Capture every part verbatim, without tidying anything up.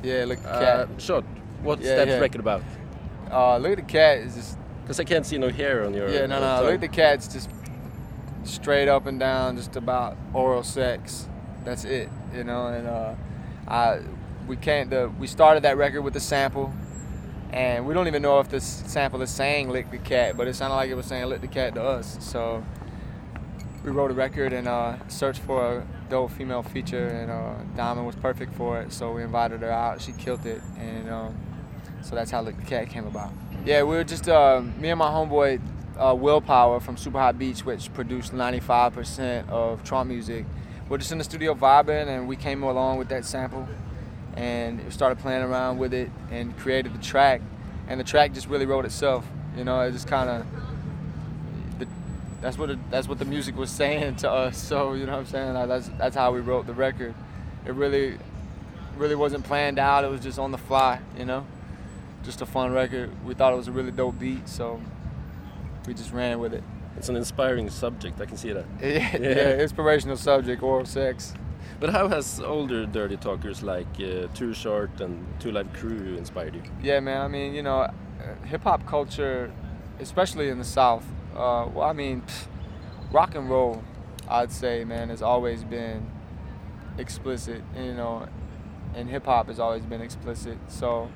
Yeah, Lick the Cat. Uh, short. What's Yeah, that yeah. record about? Uh, Lick the Cat is just Because I can't see no hair on your. yeah, no, uh, no. tongue. Lick the Cat's just straight up and down, just about oral sex. That's it, you know. And uh, I we can't. The, we started that record with the sample, and we don't even know if this sample is saying "Lick the Cat," but it sounded like it was saying "Lick the Cat" to us. So we wrote a record and uh, searched for a dope female feature, and uh, Diamond was perfect for it. So we invited her out. She killed it, and um, so that's how "Lick the Cat" came about. Yeah, we were just uh, me and my homeboy uh, Willpower from Super Hot Beats, which produced ninety-five percent of Trump music. We're just in the studio vibing, and we came along with that sample and started playing around with it and created the track. And the track just really wrote itself. You know, it just kind of that's what it, that's what the music was saying to us. So you know what I'm saying? Like, that's that's how we wrote the record. It really really wasn't planned out. It was just on the fly. You know, just a fun record. We thought it was a really dope beat, so we just ran with it. It's an inspiring subject. I can see that. Yeah, yeah, inspirational subject, oral sex. But how has older Dirty Talkers like uh, Too Short and Two Live Crew inspired you? Yeah, man. I mean, you know, uh, hip hop culture, especially in the South. Uh, well, I mean, pff, rock and roll, I'd say, man, has always been explicit. You know, and hip hop has always been explicit. So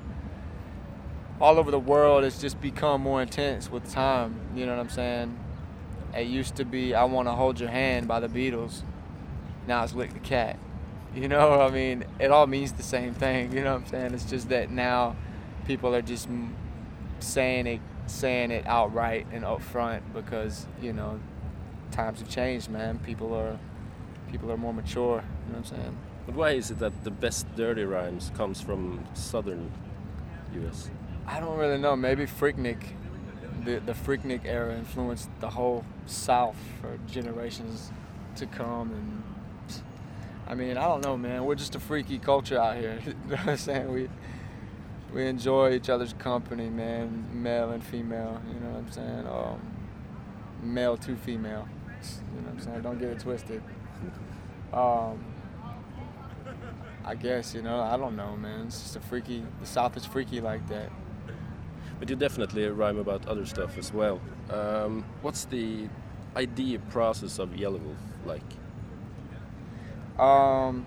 all over the world, it's just become more intense with time. You know what I'm saying? It used to be "I Want to Hold Your Hand" by the Beatles. Now it's "Lick the Cat." You know, I mean, it all means the same thing. You know what I'm saying? It's just that now people are just saying it, saying it outright and upfront because you know times have changed, man. People are people are more mature. You know what I'm saying? But why is it that the best dirty rhymes comes from southern U S? I don't really know. Maybe Freaknik. The, the Freaknik era influenced the whole South for generations to come, and I mean, I don't know, man. We're just a freaky culture out here. You know what I'm saying? We we enjoy each other's company, man, male and female. You know what I'm saying? Um, male to female. You know what I'm saying? Don't get it twisted. Um, I guess, you know, I don't know, man. It's just a freaky. The South is freaky like that. But you definitely rhyme about other stuff as well. Um, what's the idea process of Yellow Wolf like? Um,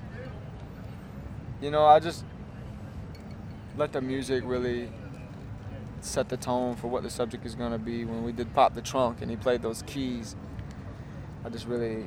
you know, I just let the music really set the tone for what the subject is going to be. When we did Pop the Trunk and he played those keys, I just really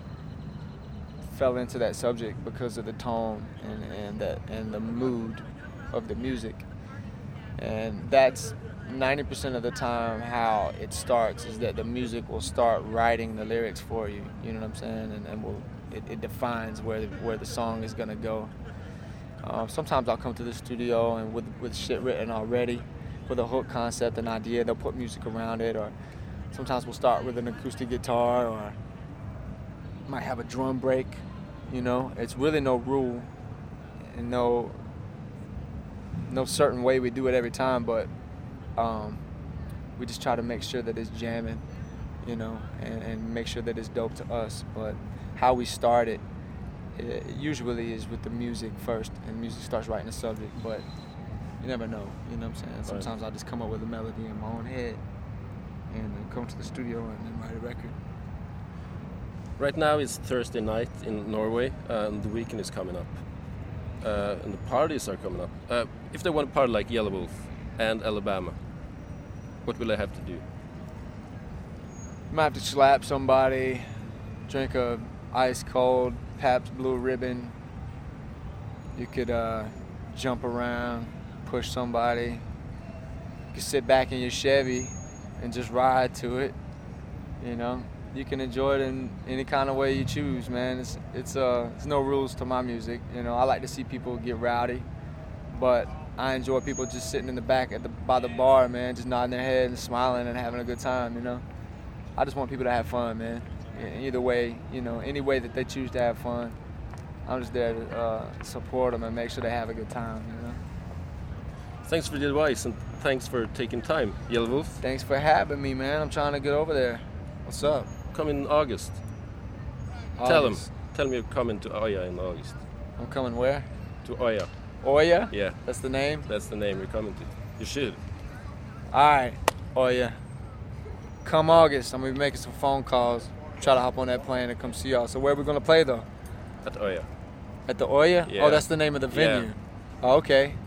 fell into that subject because of the tone and, and, that, and the mood of the music. And that's ninety percent of the time how it starts, is that the music will start writing the lyrics for you. You know what I'm saying? And, and will it, it defines where the, where the song is gonna go. Um, sometimes I'll come to the studio and with with shit written already, with a hook concept, an idea, they'll put music around it. Or sometimes we'll start with an acoustic guitar, or might have a drum break. You know, it's really no rule and no. no certain way we do it every time, but um, we just try to make sure that it's jamming, you know, and, and make sure that it's dope to us. But how we start it, it usually is with the music first, and music starts writing the subject, but you never know, you know what I'm saying? Sometimes right. I'll just come up with a melody in my own head and then come to the studio and then write a record. Right now it's Thursday night in Norway, and the weekend is coming up. Uh, and the parties are coming up. Uh, if they want to party like Yellow Wolf and Alabama, what will they have to do? You might have to slap somebody, drink a ice cold Pabst Blue Ribbon. You could uh, jump around, push somebody. You could sit back in your Chevy and just ride to it. You know, you can enjoy it in any kind of way you choose, man. It's it's uh there's no rules to my music. You know, I like to see people get rowdy, but I enjoy people just sitting in the back at the by the bar, man, just nodding their head and smiling and having a good time. You know, I just want people to have fun, man. Either way, you know, any way that they choose to have fun, I'm just there to uh, support them and make sure they have a good time. You know. Thanks for the advice and thanks for taking time, Yellow Wolf. Thanks for having me, man. I'm trying to get over there. What's up? Come in August. August. Tell them. Tell me you're coming to Oya in August. I'm coming where? To Oya. Oya? Yeah, That's the name? that's the name you're coming to. You should. All right, Oya. Come August, I'm gonna be making some phone calls. Try to hop on that plane and come see y'all. So where are we gonna play though? At Oya. At the Oya? Yeah. Oh, that's the name of the venue. Yeah. Oh, okay.